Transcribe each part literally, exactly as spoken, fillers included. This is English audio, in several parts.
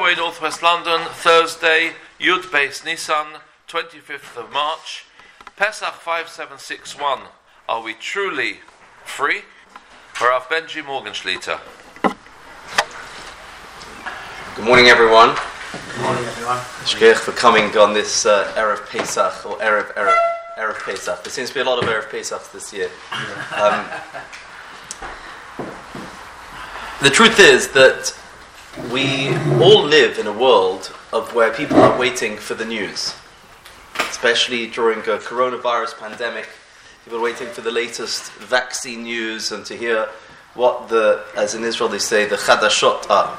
Norway, Northwest London, Thursday, Yud Beis Nisan, twenty-fifth of March, Pesach five seven six one. Are we truly free? Rav Benji Morgenschliter. Good morning, everyone. Good morning, everyone. Shkech for coming on this uh, Erev Pesach, or Erev, Erev, Erev Pesach. There seems to be a lot of Erev Pesachs this year. Um, the truth is that we all live in a world of where people are waiting for the news, especially during a coronavirus pandemic. People are waiting for the latest vaccine news and to hear what the, as in Israel they say, the chadashot are.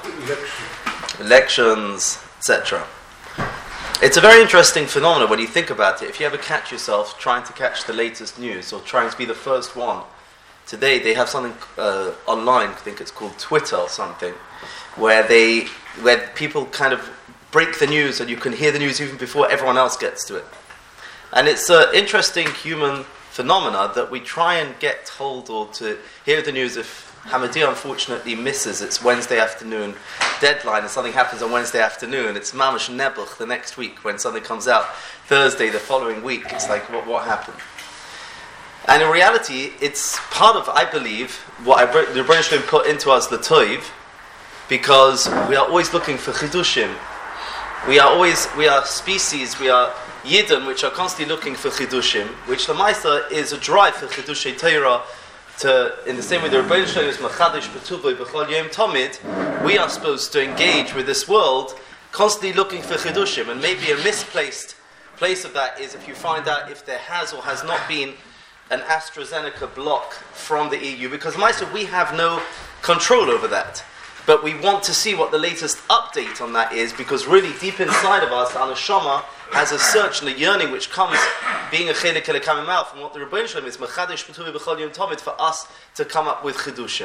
Elections, et cetera. It's a very interesting phenomenon when you think about it. If you ever catch yourself trying to catch the latest news or trying to be the first one, today they have something uh, online, I think it's called Twitter or something, where they, where people kind of break the news and you can hear the news even before everyone else gets to it. And it's an interesting human phenomena that we try and get hold or to hear the news if Hamadir unfortunately misses its Wednesday afternoon deadline and something happens on Wednesday afternoon. It's Mamash Nebuch the next week when something comes out Thursday the following week. It's like, what what happened? And in reality, it's part of, I believe, what I, the Rebbeinu Shalom put into us, the Toiv, because we are always looking for Chidushim. We are always, we are species, we are Yidden, which are constantly looking for Chidushim, which the Maisa is a drive for Chidushay Torah. To, in the same way the Rebbeinu Shalom is Machadish B'Tuvay B'Chol Yom Tomid, we are supposed to engage with this world, constantly looking for Chidushim, and maybe a misplaced place of that is if you find out if there has or has not been an AstraZeneca block from the E U, because Maisa, we have no control over that. But we want to see what the latest update on that is, because really deep inside of us, our neshama has a search and a yearning which comes, being a chelik elokam out from what the Rebbeinu Shalom is, Mechadish B'Tuvay B'Chol Yom Tomid, for us to come up with chidushim.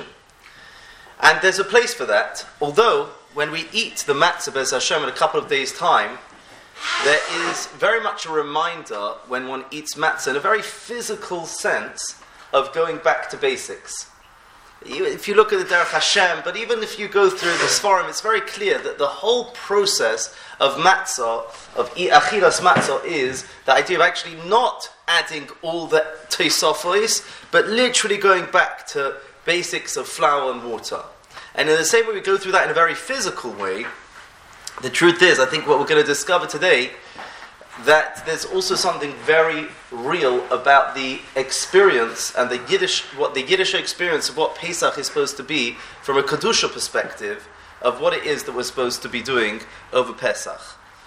And there's a place for that, although when we eat the matzah Be'ez Hashem in a couple of days' time, there is very much a reminder when one eats matzah in a very physical sense of going back to basics. If you look at the Derech Hashem, but even if you go through the Sfarim, it's very clear that the whole process of matzah, of achilas matzah, is the idea of actually not adding all the tosafos, but literally going back to basics of flour and water. And in the same way we go through that in a very physical way, the truth is, I think what we're going to discover today, that there's also something very real about the experience and the Yiddish, what the Yiddish experience of what Pesach is supposed to be from a Kedusha perspective of what it is that we're supposed to be doing over Pesach.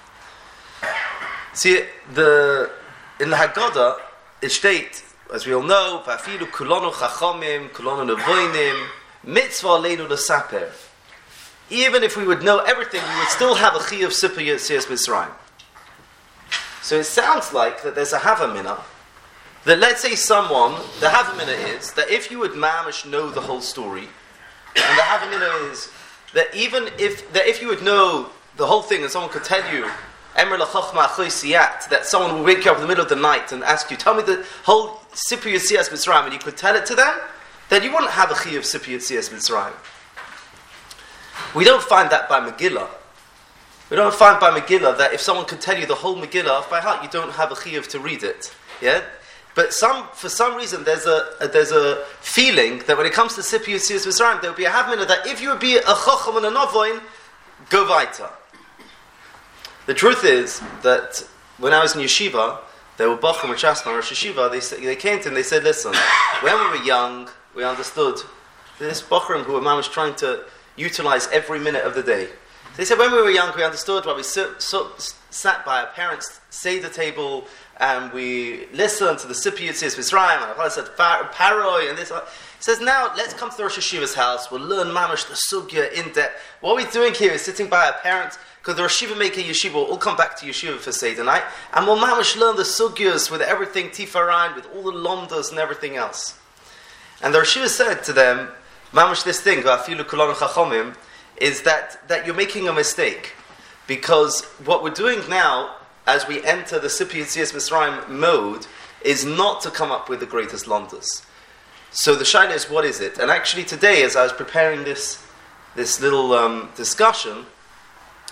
See, the in the Haggadah, it states, as we all know, V'afilu kulonu chachamim, kulonu nevoinim, mitzvah aleinu l'saper. Even if we would know everything, we would still have a chi of Sipur Yetzias Mitzrayim. So it sounds like that there's a Havamina, that let's say someone, the Havamina is, that if you would mamish know the whole story, and the Havamina is, that even if, that if you would know the whole thing and someone could tell you, Emer l'chochma achoy siyat, that someone will wake you up in the middle of the night and ask you, tell me the whole Sipur Yetzias Mitzrayim, and you could tell it to them, then you wouldn't have a chi of Sipur Yetzias Mitzrayim. We don't find that by Megillah. We don't find by Megillah that if someone could tell you the whole Megillah by heart, you don't have a chiyuv to read it. Yeah, but some for some reason there's a, a there's a feeling that when it comes to Sipur Yetzias Mitzrayim, there will be a havmina that if you would be a chacham and a novoin, go weiter. The truth is that when I was in yeshiva, there were bachrim which asked my Rosh Yeshiva. They they came to and they said, "Listen, when we were young, we understood this bachrim who were mamish trying to utilize every minute of the day." They said, when we were young, we understood why we so, so, sat by our parents' Seder table and we listened to the Sipur Yetzias Mitzrayim and I said, Paroi and this. He says, now let's come to the Rosh Yeshiva's house. We'll learn mamash the sugya in depth. What we're doing here is sitting by our parents, because the Rosh Yeshiva maker yeshiva will all come back to yeshiva for Seder night, and we'll mamash learn the sugyas with everything tifarein, with all the lomdas and everything else. And the Rosh Yeshiva said to them, mamash this thing, v'afilu kulanu chachomim, is that, that you're making a mistake. Because what we're doing now, as we enter the Sipur Yetzias Mitzrayim mode, is not to come up with the greatest lomdas. So the shaila is, what is it? And actually today, as I was preparing this this little um, discussion,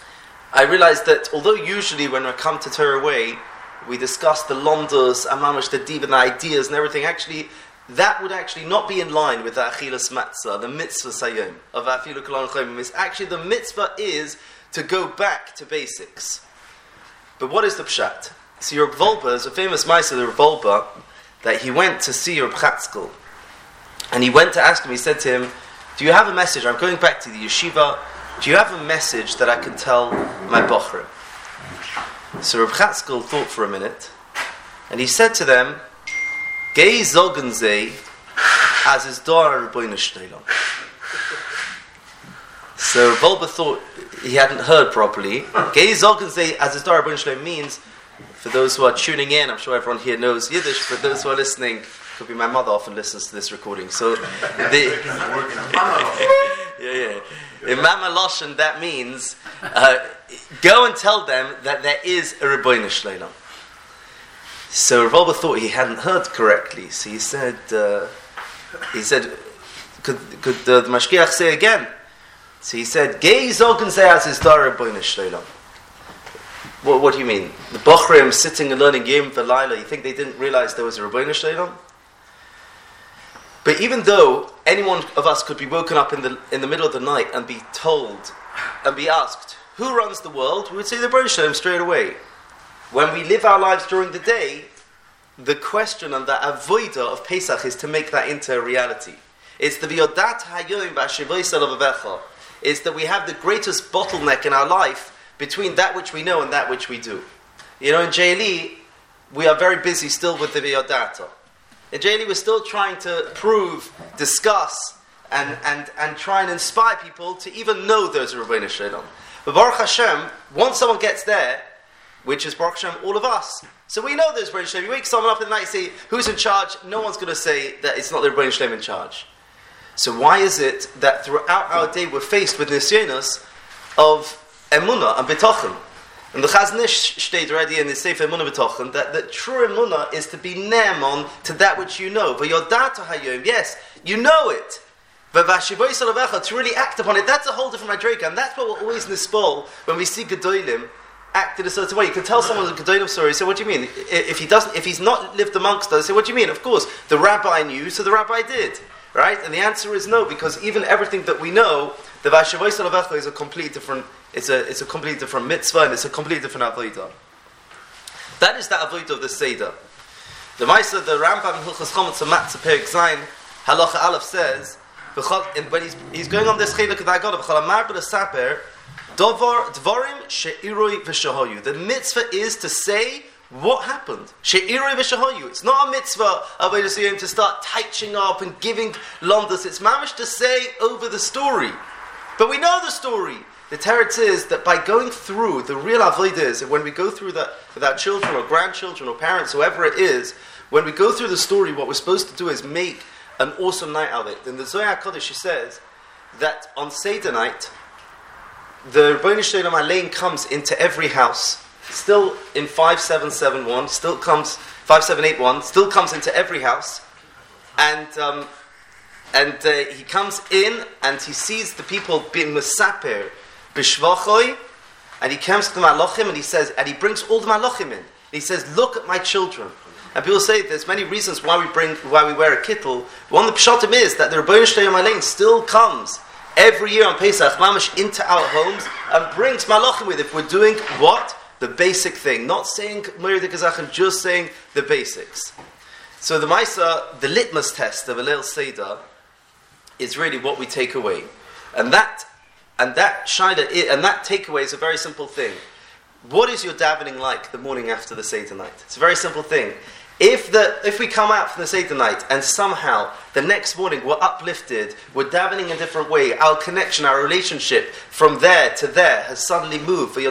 I realized that although usually when I come to Torah Way, we discuss the londos, amamash, the diva, the ideas and everything, actually, that would actually not be in line with the achilas matzah, the mitzvah sayom of afilu kolon chayim. Actually, the mitzvah is to go back to basics. But what is the pshat? See, Reb Volba is a famous ma'aser, the Reb Volba, that he went to see Reb Chatzkel, and he went to ask him. He said to him, "Do you have a message? I'm going back to the yeshiva. Do you have a message that I can tell my bochrim?" So Reb Chatzkel thought for a minute, and he said to them, "Gei zogen ze as is dar Rebbeinu Shneilon." So Reb Volba thought he hadn't heard properly. Gei zogen ze as is dar Rebbeinu Shneilon means, for those who are tuning in, I'm sure everyone here knows Yiddish. For those who are listening, could be my mother often listens to this recording. So, the, yeah, yeah. In Mama Loshen, that means uh, go and tell them that there is a Rebbeinu Shleilom. So Rav Volba thought he hadn't heard correctly. So he said, uh, he said, could could uh, the Mashgiach say again? So he said, Gei zogen ze as is dar Rebbeinu Shleilom. What, what do you mean? The Bochrim sitting and learning Yom V'Layla, you think they didn't realize there was a Rebbeinu Shleilom? But even though any one of us could be woken up in the in the middle of the night and be told and be asked, who runs the world? We would say the Rebbeinu Shleilom straight away. When we live our lives during the day, the question and the avodah of Pesach is to make that into a reality. It's the v'yodat hayoim b'ashivoysa l'vavecha. It's that we have the greatest bottleneck in our life between that which we know and that which we do. You know, in J L E, we are very busy still with the v'yodata. In J L E, we're still trying to prove, discuss, and, and, and try and inspire people to even know there's a Rebbeinu Shleilom. But Baruch Hashem, once someone gets there, which is Baruch Hashem, all of us. So we know there's Rebbeinu Shleilom. You wake someone up in the night and say, who's in charge? No one's going to say that it's not the Rebbeinu Shleilom in charge. So why is it that throughout our day we're faced with nisyonos of emunah and betochen? And the Chazon Ish stated already in the Sefer Emunah B'tochen that the true emunah is to be ne'emon to that which you know. V'yodata hayom, yes, you know it. V'vashivoy salavecha, to really act upon it, that's a whole different madrega, and that's what we're always nispol when we see Gedolim act in a certain way. You can tell someone a Gedolim story, say, what do you mean? If he doesn't, if he's not lived amongst us, say, what do you mean? Of course, the rabbi knew, so the rabbi did. Right? And the answer is no, because even everything that we know, the Vashavoi Salavecha is a completely different, it's a it's a completely different mitzvah, and it's a completely different avodah. That is the avodah of the Seder. The Maisa, the Rambam in Hilchos Chometz Matzah Perek Zayin, Halacha Aleph says, when he's, he's going on this Chiluk that I got, B'chol Amar B'Lesaper, Dvorim She'iroi V'Shahoyu. The mitzvah is to say what happened. She'iroi v'shahoyu. It's not a mitzvah of to start touching up and giving londas. It's mamish to say over the story. But we know the story. The teretz is that by going through, the real avodah is that when we go through that with our children or grandchildren or parents, whoever it is, when we go through the story, what we're supposed to do is make an awesome night out of it. In the Zohar Kodesh, he says that on Seder night, the Rebbeinu Shleilom Alein comes into every house. Still in five seven seven one, still comes five seven eight one, still comes into every house, and um, and uh, he comes in and he sees the people being mesaper b'shvachoi, and he comes to the malachim and he says, and he brings all the malachim in. He says, "Look at my children." And people say there's many reasons why we bring why we wear a kittel. One of the pshatim is that the Rebbeinu Shleilom Alein still comes every year on Pesach mamash into our homes and brings malachim with it. If we're doing what? The basic thing, not saying Moed HaKazachim, just saying the basics. So the Maisa, the litmus test of a Leil Seder is really what we take away, and that and that shaila and that takeaway is a very simple thing. What is your davening like the morning after the Seder night? It's a very simple thing. If the if we come out from the Seder night and somehow the next morning we're uplifted, we're davening a different way, our connection, our relationship from there to there has suddenly moved, then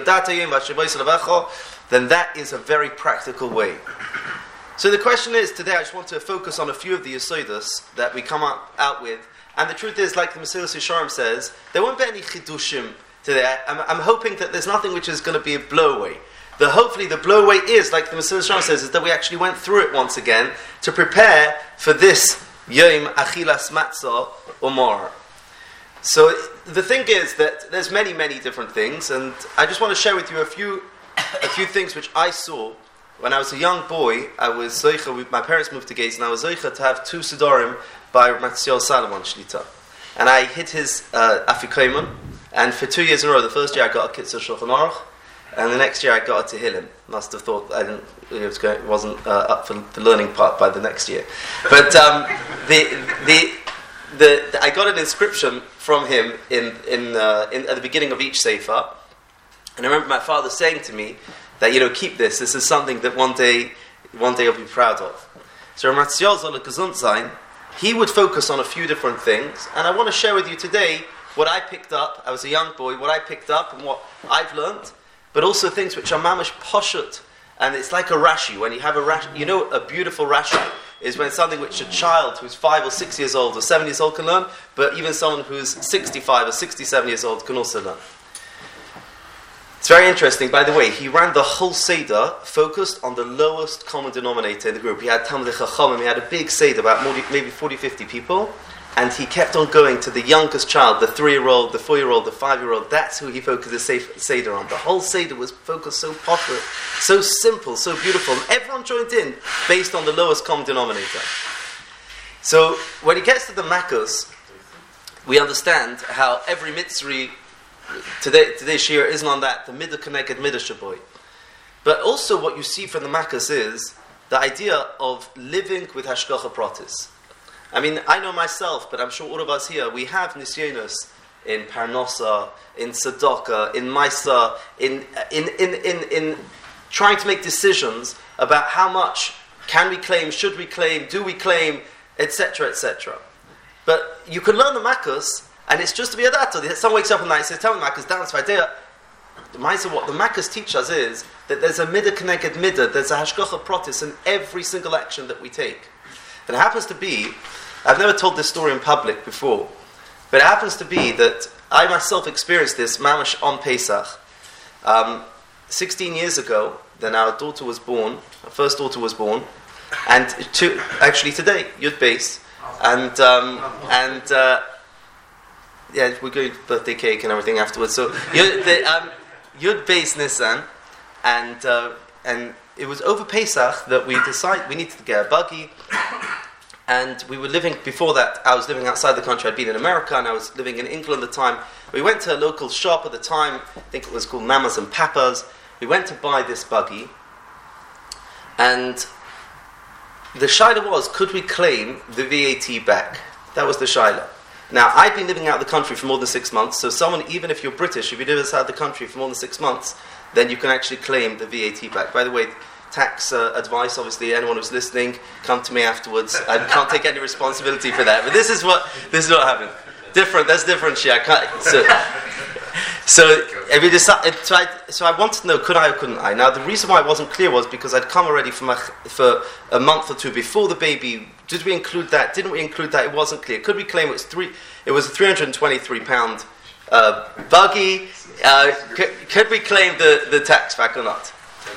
that is a very practical way. So the question is, today I just want to focus on a few of the Yesodus that we come up, out with, and the truth is, like the Mesilas Yesharim says, there won't be any chidushim today. I'm, I'm hoping that there's nothing which is going to be a blowaway. The hopefully the blowaway is, like the Mesilas Yesharim says, is that we actually went through it once again to prepare for this Yom Achilas Matzah Umar. So the thing is that there's many, many different things, and I just want to share with you a few, a few things which I saw when I was a young boy. I was zeicha, with my parents moved to Gates, and I was zeicha to have two Sidorim by Matziel Salomon Shlita, and I hit his uh, Afikoimon, and for two years in a row, the first year I got a Kitzur Shulchan Aruch, and the next year I got a Tehillim. Must have thought I didn't, it, was going, it wasn't uh, up for the learning part by the next year, but um, the the. The, the, I got an inscription from him in, in, uh, in at the beginning of each sefer, and I remember my father saying to me that, you know, keep this. This is something that one day, one day you'll be proud of. So Ramatziel soll gesund sein. He would focus on a few different things, and I want to share with you today what I picked up. I was a young boy. What I picked up and what I've learned, but also things which are mamish poshut, and it's like a Rashi. When you have a Rashi, you know, a beautiful Rashi is when something which a child who's five or six years old or seven years old can learn, but even someone who's sixty-five or sixty-seven years old can also learn. It's very interesting. By the way, he ran the whole Seder focused on the lowest common denominator in the group. He had Talmidei Chachamim, he had a big Seder, about maybe forty, fifty people, and he kept on going to the youngest child, the three-year-old, the four-year-old, the five-year-old. That's who he focused his Seder on. The whole Seder was focused so popular, so simple, so beautiful. And everyone joined in based on the lowest common denominator. So when it gets to the Makkos, we understand how every Mitzri, today, today's Shir isn't on that, the Midah Keneged Midah Shaboy. But also what you see from the Makkos is the idea of living with Hashgacha Pratis. I mean, I know myself, but I'm sure all of us here, we have Nisyonos in Parnosa, in Tzedakah, in Maisa, in, in, in, in, in trying to make decisions about how much can we claim, should we claim, do we claim, et cetera, et cetera. But you can learn the Makkos, and it's just to be a data. Someone wakes up at night and says, tell me Makkos, dance for idea. The Maisa, what the Makkos teach us is that there's a Midah Keneged Midah, there's a Hashgacha Pratis in every single action that we take. And it happens to be, I've never told this story in public before, but it happens to be that I myself experienced this mamash on Pesach. Um, sixteen years ago, then our daughter was born, our first daughter was born, and to, actually today, Yud Beis, and um, and uh, yeah, we're going to birthday cake and everything afterwards. So Yud, the, um, Yud Beis Nisan, and uh, and it was over Pesach that we decided we needed to get a buggy. And we were living, before that, I was living outside the country. I'd been in America, and I was living in England at the time. We went to a local shop at the time, I think it was called Mamas and Papas. We went to buy this buggy, and the shaila was, could we claim the V A T back? That was the shaila. Now, I'd been living out of the country for more than six months, so someone, even if you're British, if you live outside the country for more than six months, then you can actually claim the V A T back. By the way, tax uh, advice, obviously, anyone who's listening, come to me afterwards. I can't take any responsibility for that. But this is what this is what happened. Different. That's different shit. I can't. So, so if you decide, so I, so I wanted to know, could I or couldn't I? Now, the reason why it wasn't clear was because I'd come already for my, for a month or two before the baby. Did we include that? Didn't we include that? It wasn't clear. Could we claim it was three? It was a three hundred twenty-three pound uh, buggy. Uh, could, could we claim the, the tax back or not?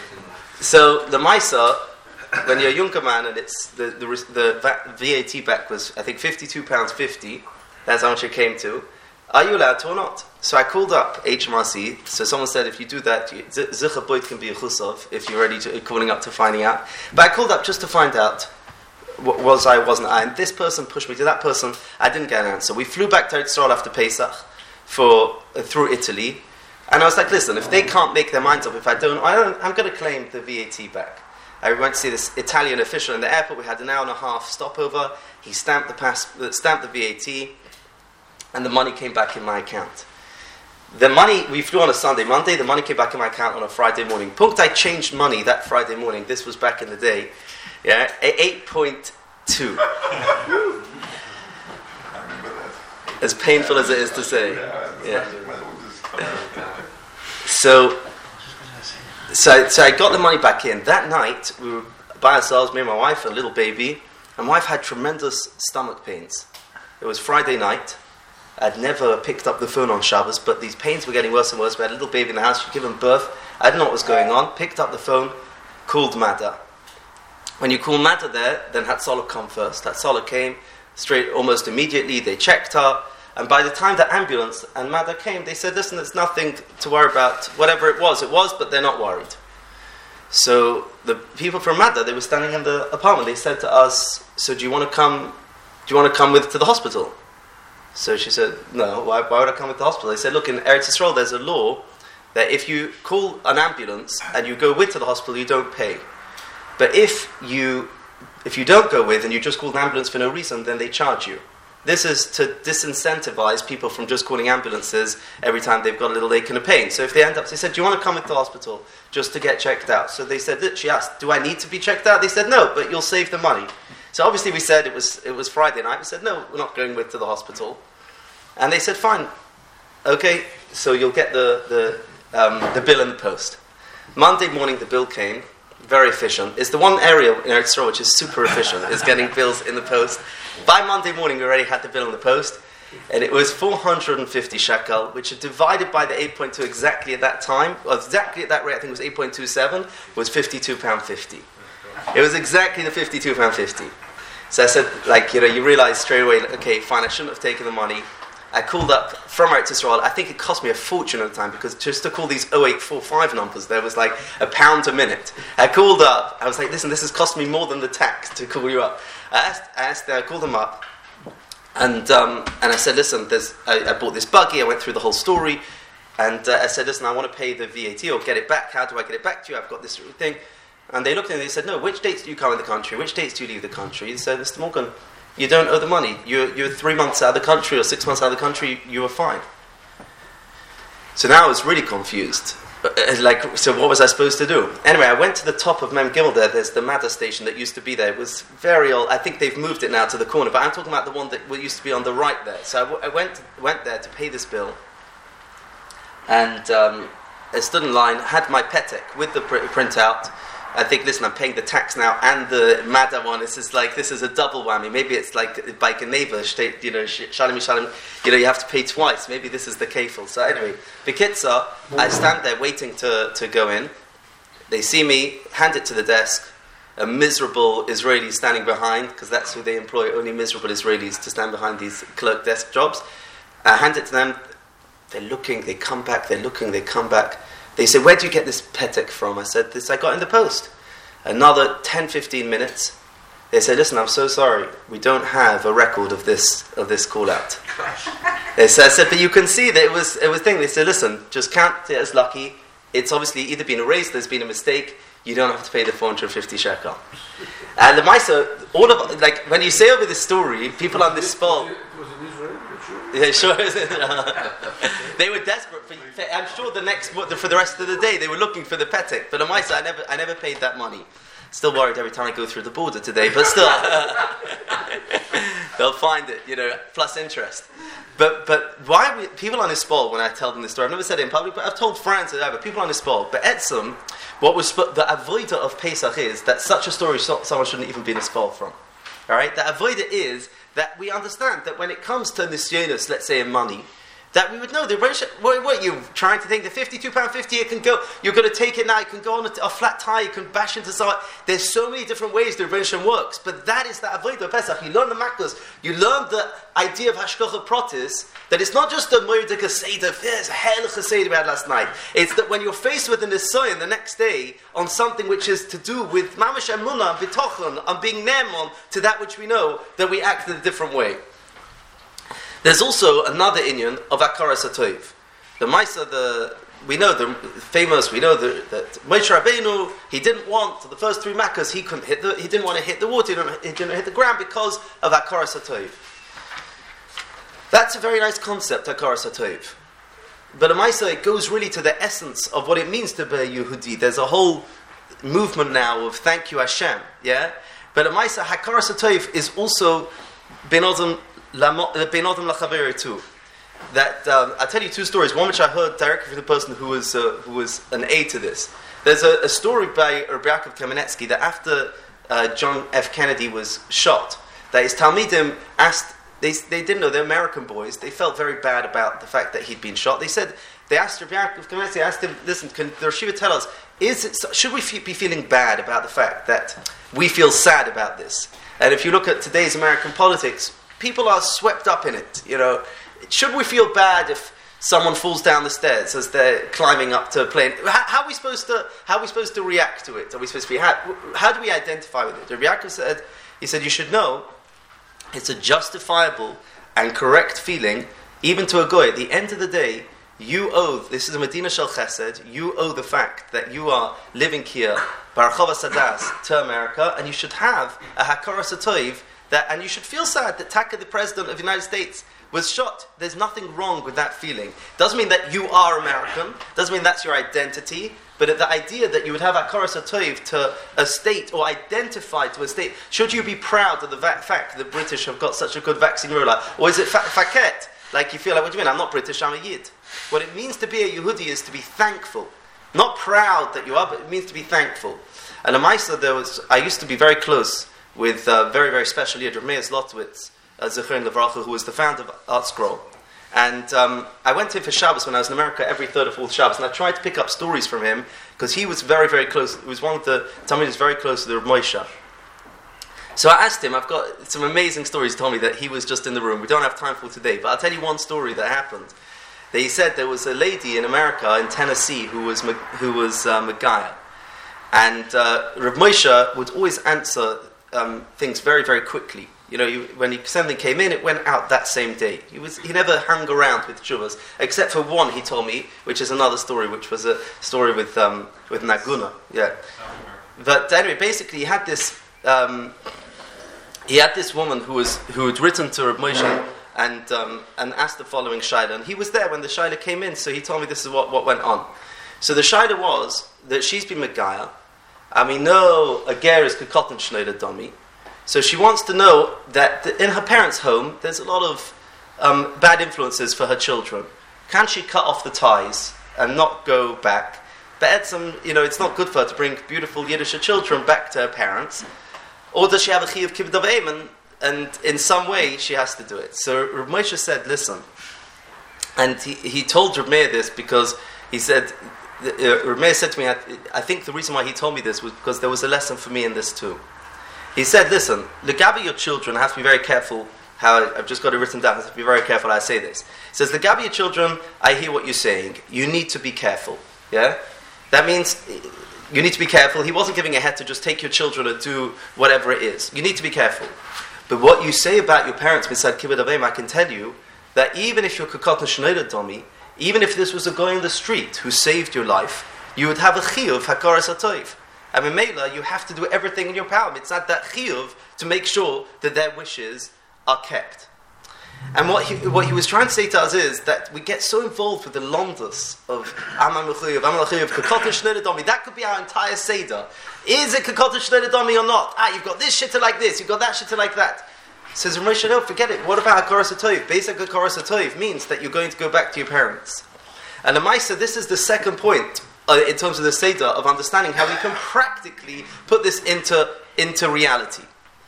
So the Maisa, when you're a younger man and it's the the, the V A T back was, I think, fifty-two pounds fifty. That's how much it came to. Are you allowed to or not? So I called up H M R C. So someone said, if you do that, Zicha Boit can be a chusov if you're ready to calling up to finding out. But I called up just to find out was I, wasn't I. And this person pushed me to that person. I didn't get an answer. We flew back to Israel after Pesach for uh, through Italy. And I was like, listen, if they can't make their minds up, if I don't, I don't I'm going to claim the V A T back. I went to see this Italian official in the airport. We had an hour and a half stopover. He stamped the pass, stamped the V A T, and the money came back in my account. The money, we flew on a Sunday, Monday, the money came back in my account on a Friday morning. Punkt, I changed money that Friday morning. This was back in the day. Yeah, eight point two. As painful as it is to say. Yeah. So, so, so I got the money back in. That night, we were by ourselves, me and my wife, a little baby. And my wife had tremendous stomach pains. It was Friday night. I'd never picked up the phone on Shabbos, but these pains were getting worse and worse. We had a little baby in the house. She'd given birth. I didn't know what was going on. Picked up the phone, called Madda. When you call Madda there, then Hatzalah come first. Hatzalah came straight, almost immediately. They checked her. And by the time the ambulance and Madda came, they said, listen, there's nothing to worry about. Whatever it was, it was, but they're not worried. So the people from Madda, they were standing in the apartment. They said to us, so do you want to come, do you want to come with to the hospital? So she said, no, why, why would I come with the hospital? They said, look, in Eretz Yisrael, there's a law that if you call an ambulance and you go with to the hospital, you don't pay. But if you if you don't go with and you just call an ambulance for no reason, then they charge you. This is to disincentivize people from just calling ambulances every time they've got a little ache and a pain. So if they end up, they said, do you want to come into the hospital just to get checked out? So they said, she asked, do I need to be checked out? They said, no, but you'll save the money. So obviously we said it was it was Friday night. We said, no, we're not going with to the hospital. And they said, fine, okay, so you'll get the, the, um, the bill in the post. Monday morning the bill came. Very efficient. It's the one area in Eretz Yisrael which is super efficient, is getting bills in the post. By Monday morning, we already had the bill in the post, and it was four hundred fifty shekel, which is divided by the eight point two exactly at that time, well, exactly at that rate, I think it was eight point two seven, was fifty-two pounds fifty. It was exactly the fifty-two pounds fifty. So I said, like, you know, you realize straight away, okay, fine, I shouldn't have taken the money. I called up from Eretz Yisrael. I think it cost me a fortune at the time, because just to call these oh eight four five numbers, there was like a pound a minute. I called up. I was like, listen, this has cost me more than the tax to call you up. I asked, I, asked, I called them up, and um, and I said, listen, there's, I, I bought this buggy. I went through the whole story, and uh, I said, listen, I want to pay the V A T or get it back. How do I get it back to you? I've got this thing. And they looked at me and they said, no, which dates do you come in the country? Which dates do you leave the country? He said, Mister Morgan, you don't owe the money. You're, you're three months out of the country or six months out of the country, you were fine. So now I was really confused. Like, so what was I supposed to do? Anyway, I went to the top of Mem Gimel there. There's the Madda station that used to be there. It was very old. I think they've moved it now to the corner, but I'm talking about the one that used to be on the right there. So I, w- I went went there to pay this bill, and um, I stood in line, had my Petek with the pr- printout. I think, listen, I'm paying the tax now and the Madda one. It's just like, this is a double whammy. Maybe it's like by Geneva, you know, Shalom Shalom, you know, you have to pay twice. Maybe this is the kefil. So anyway, B'kitza, I stand there waiting to, to go in. They see me, hand it to the desk. A miserable Israeli standing behind, because that's who they employ, only miserable Israelis to stand behind these clerk desk jobs. I hand it to them. They're looking, they come back, they're looking, they come back. They say, where do you get this Petek from? I said, this I got in the post. Another ten, fifteen minutes. They said, listen, I'm so sorry. We don't have a record of this of this call out. They said, I said, but you can see that it was it was thing. They said, listen, just count it as lucky. It's obviously either been erased, there's been a mistake. You don't have to pay the four hundred fifty shekel. And the Maisa, all of, like, when you say over this story, people on this spot. Yeah, sure. They were desperate for. I'm sure the next for the rest of the day they were looking for the Petek. But on my side, I never, I never paid that money. Still worried every time I go through the border today, but still, they'll find it, you know, plus interest. But but why we, people on this spot, when I tell them this story, I've never said it in public, but I've told friends and but people on this spot. But Etzim, what was the avoida of Pesach is that such a story someone shouldn't even be in a spot from. All right, the avoida is that we understand that when it comes to nisyonos, let's say in money, that we would know the what, what you're trying to think the fifty-two pounds fifty it can go, you're going to take it now, you can go on a, a flat tire, you can bash into something. There's so many different ways the Rebbeinu works, but that is the avodah of Pesach. You learn the makos, you learn the idea of hashgacha pratis, that it's not just a moedik seder, there's a hell of a seder we had last night. It's that when you're faced with an nisayon the next day on something which is to do with mamash emunah and bitochon and being nemon to that which we know, that we act in a different way. There's also another inyan of Akaras HaTov. The Maisa, the we know the famous. We know the, that Moshe Rabbeinu, he didn't want the first three makkahs. He couldn't hit the. He didn't want to hit the water. He didn't, he didn't hit the ground because of Akaras HaTov. That's a very nice concept, Akaras HaTov. But the Maisa, it goes really to the essence of what it means to be a Yehudi. There's a whole movement now of thank you Hashem. Yeah, but the Maisa, Akaras HaTov is also Ben Adam. Too. That um, I'll tell you two stories. One which I heard directly from the person who was uh, who was an aide to this. There's a, a story by Rabbi Yaakov Kamenetsky that after uh, John F. Kennedy was shot, that his Talmidim asked. They they didn't know, they're American boys. They felt very bad about the fact that he'd been shot. They said they asked Rabbi Yaakov Kamenetsky, asked him, listen, can the Rosh Yeshiva tell us? Is it, should we f- be feeling bad about the fact that we feel sad about this? And if you look at today's American politics, people are swept up in it, you know. should we feel bad if someone falls down the stairs as they're climbing up to a plane? How, how are we supposed to how are we supposed to react to it? Are we supposed to be how, how do we identify with it? The Yaakov said, he said, you should know it's a justifiable and correct feeling, even to a goy. At the end of the day, you owe, this is a Medina Shel Chesed, you owe the fact that you are living here, Barachova Sadas, to America, and you should have a Hakara Satoiv, that, and you should feel sad that Taka, the President of the United States, was shot. There's nothing wrong with that feeling. Doesn't mean that you are American, doesn't mean that's your identity, but the idea that you would have Hakara Satoiv to a state, or identify to a state, should you be proud of the va- fact that the British have got such a good vaccine ruler? Or is it fa- faket? Like you feel like, what do you mean? I'm not British, I'm a Yid. What it means to be a Yehudi is to be thankful. Not proud that you are, but it means to be thankful. And a Maisa, there was, I used to be very close with a very, very special Yid, Rav Meir Zlotowitz, uh, Zecharon Levracha, who was the founder of Art Scroll. And um, I went to him for Shabbos when I was in America every third or fourth Shabbos, and I tried to pick up stories from him, because he was very, very close. He was one of the Talmidim very close to the Rav Moshe. So I asked him, I've got some amazing stories. He told me that he was just in the room. We don't have time for today, but I'll tell you one story that happened. That he said there was a lady in America, in Tennessee, who was who was uh, Megaya. And uh, Rav Moshe would always answer um, things very, very quickly. You know, you, when he, something came in, it went out that same day. He was he never hung around with tshuvas, except for one, he told me, which is another story, which was a story with um, with Naguna. Yeah. But anyway, basically, he had this... Um, He had this woman who was who had written to Rav Moshe and um, and asked the following shaila, and he was there when the shaila came in, so he told me this is what, what went on. So the shaila was that she's been Megaya, and we know a ger is kekotan shnei domi, so she wants to know that the, in her parents' home there's a lot of um, bad influences for her children. Can she cut off the ties and not go back? But some, you know, it's not good for her to bring beautiful Yiddish children back to her parents. Or does she have a chi of kibbud avim, and, and in some way she has to do it? So Rav Moshe said, listen, and he, he told Rav Meir this because he said, uh, Rav Meir said to me, I, I think the reason why he told me this was because there was a lesson for me in this too. He said, listen, Legabi your children, I have to be very careful how, I, I've just got it written down, I have to be very careful how I say this. He says, Legabi your children, I hear what you're saying, you need to be careful. Yeah? That means... You need to be careful. He wasn't giving a head to just take your children and do whatever it is. You need to be careful. But what you say about your parents, Misad Kibbud Avim, I can tell you that even if you're Kakot Shnei Domi, even if this was a guy in the street who saved your life, you would have a chiyuv Hakaras HaToiv. And in Mela, you have to do everything in your power. It's not that chiyuv to make sure that their wishes are kept. And what he, what he was trying to say to us is that we get so involved with the londus of Amam L'chuyev, Amam L'chuyev, Kakot Shnei Domi. That could be our entire Seder. Is it Kakot Shnei Domi or not? Ah, you've got this shitta like this, you've got that shitta like that. Says Rav Moshe, no, forget it. What about Hakaras HaToiv? Basic Hakaras HaToiv means that you're going to go back to your parents. And the Maisa, this is the second point uh, in terms of the Seder of understanding how we can practically put this into, into reality.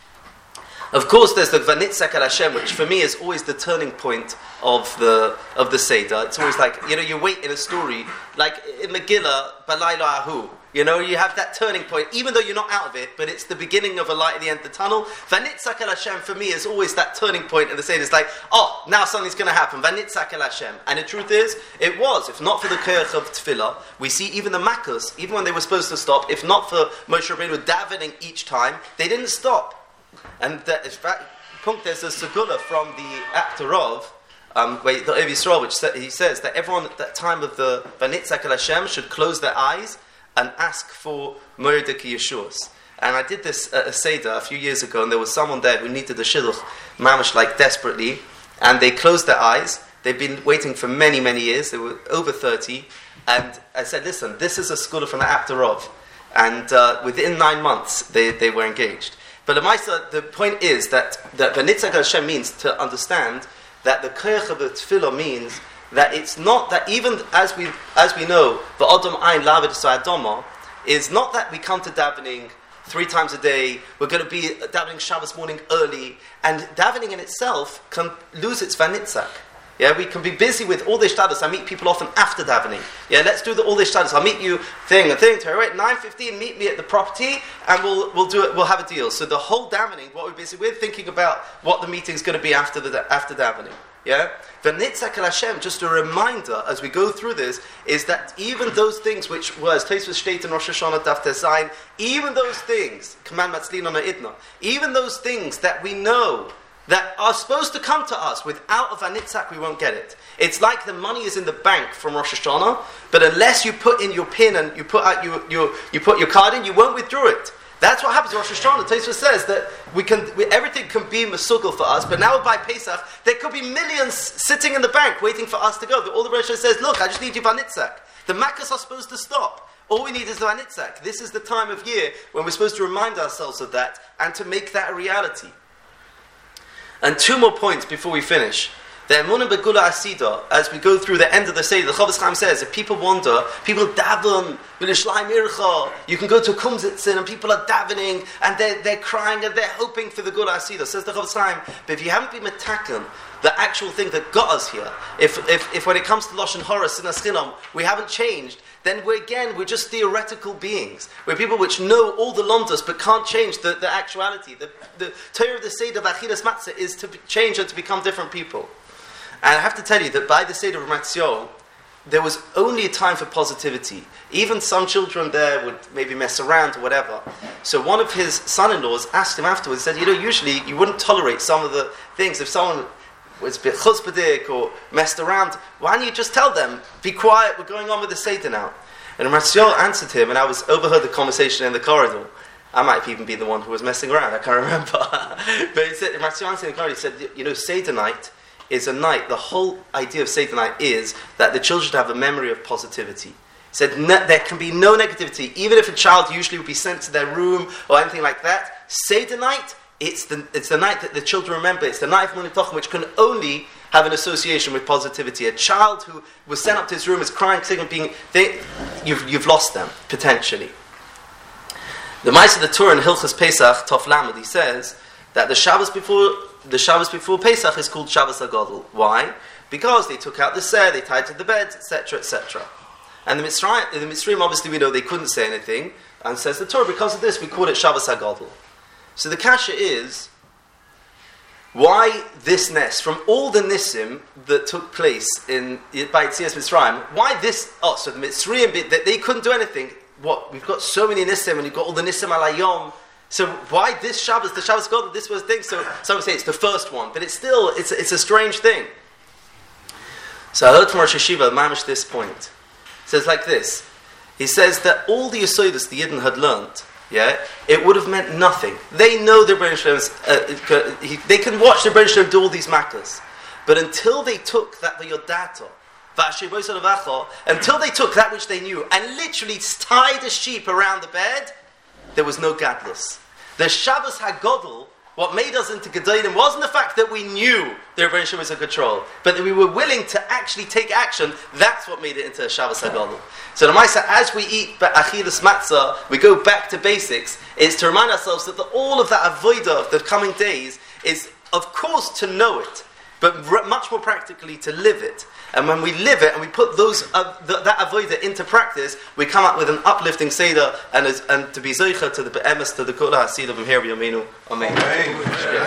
Of course, there's the Vanitzak al Hashem, which for me is always the turning point of the of the Seder. It's always like, you know, you wait in a story, like in Megillah, Balayla Ahu. You know, you have that turning point, even though you're not out of it, but it's the beginning of a light at the end of the tunnel. Vanitzak al Hashem for me is always that turning point in the Seder. It's like, oh, now something's going to happen. Vanitzak al Hashem. And the truth is, it was. If not for the Koyach of Tefillah, we see even the Makkos, even when they were supposed to stop, if not for Moshe Rabbeinu davening each time, they didn't stop. And that, in fact, there's a segula from the Aktarov, um, where the Ovi Yisrael, which sa- he says that everyone at that time of the Vanitzak al Hashem should close their eyes and ask for Moedik Yeshuas. And I did this at a Seder a few years ago, and there was someone there who needed a shidduch, mamash, like desperately, and they closed their eyes. They've been waiting for many, many years. They were over thirty, and I said, listen, this is a segula from the Aktarov. And uh, within nine months, they, they were engaged. But the Maisa, the point is that that Vanitzak al Hashem means to understand that the Koyach of the Tefillah means that it's not that even as we as we know, the Adam Ein Lavid Sa'adoma is not that we come to davening three times a day. We're going to be davening Shabbos morning early, and davening in itself can lose its Vanitzak. Yeah, we can be busy with all the shtadus. I meet people often after davening. Yeah, let's do the all the shtadus. I'll meet you thing and thing. Right, nine fifteen. Meet me at the property, and we'll we'll do it. We'll have a deal. So the whole davening, what we're busy with, thinking about what the meeting's going to be after the after davening. Yeah, V'nitzak el Hashem, just a reminder as we go through this, is that even those things which was Tosfos state in Rosh Hashanah Daf Tezayin, even those things, Command Matzlin on Idna, even those things that we know that are supposed to come to us, without a v'nitzak we won't get it. It's like the money is in the bank from Rosh Hashanah, but unless you put in your pin and you put out your, your you put your card in, you won't withdraw it. That's what happens in Rosh Hashanah. Tosfos says that we can, we, everything can be mesugel for us, but now by Pesach, there could be millions sitting in the bank waiting for us to go. All the Rosh Hashanah says, look, I just need you v'nitzak. The makas are supposed to stop. All we need is the v'nitzak. This is the time of year when we're supposed to remind ourselves of that and to make that a reality. And two more points before we finish. The Emunah Begula Asida, as we go through the end of the Seder, the Chofetz Chaim says, if people wander, people daven, B'Lishleim Ircha, you can go to Kumzitzin and people are davening and they're, they're crying and they're hoping for the Gula Asida, says the Chofetz Chaim. But if you haven't been metaken, the actual thing that got us here, if if, if when it comes to Lashon Hara, Sinas Chinam, we haven't changed, then we're again, we're just theoretical beings. We're people which know all the Londas but can't change the, the actuality. The, the Torah of the Seder of Achilas Matzah is to change and to become different people. And I have to tell you that by the Seder of Ramatzion, there was only a time for positivity. Even some children there would maybe mess around or whatever. So one of his son-in-laws asked him afterwards, said, you know, usually you wouldn't tolerate some of the things. If someone was a bit chuzpadik or messed around, why don't you just tell them, be quiet, we're going on with the Seder now. And Ramatzion answered him, and I was overheard the conversation in the corridor. I might have even been the one who was messing around, I can't remember. But he said, Ramatzion answered in the corridor, he said, you know, Seder night is a night, the whole idea of Seder night is that the children should have a memory of positivity. He said, ne- there can be no negativity, even if a child usually would be sent to their room or anything like that. Seder night, it's the it's the night that the children remember. It's the night of Munich Tochim, which can only have an association with positivity. A child who was sent up to his room is crying, singing, being, they, you've, you've lost them, potentially. The Maaseh of the Torah in Hilchos Pesach, Tov Lamed, he says that the Shabbos before the Shabbos before Pesach is called Shabbos HaGadol. Why? Because they took out the seh, they tied to the bed, et cetera, et cetera. And the Mitzrayim, the Mitzrayim, obviously we know they couldn't say anything, and says the Torah, because of this we call it Shabbos HaGadol. So the kasha is, why this nest? From all the nisim that took place in by Yetzias Mitzrayim, why this? Oh, so the Mitzrayim, they, they couldn't do anything. What? We've got so many nisim, and you've got all the nisim alayom. So why this Shabbos? The Shabbos God, this was the thing. So some say it's the first one, but it's still it's it's a strange thing. So I heard from Rosh Hashiva mamish this point. It says like this. He says that all the Yesodus the Yidden had learned, yeah, it would have meant nothing. They know their Rebbeinu Shalom, uh, they can watch their Rebbeinu Shalom do all these matters, but until they took that V'yodato, until they took that which they knew and literally tied a sheep around the bed, there was no gadlus. The Shabbos HaGadol, what made us into Gedolim wasn't the fact that we knew the Rebbeinu Shalom was in control, but that we were willing to actually take action. That's what made it into a Shabbos HaGadol. So the Maaseh, as we eat Achilas Matzah, we go back to basics, is to remind ourselves that the, all of that avodah of the coming days is, of course, to know it, but r- much more practically to live it. And when we live it and we put those uh, th- that avodah into practice, we come up with an uplifting seder and, as, and to be zoicha to the be'emes, to the kol ha'asidah from here, Yomenu. Amen. Amen.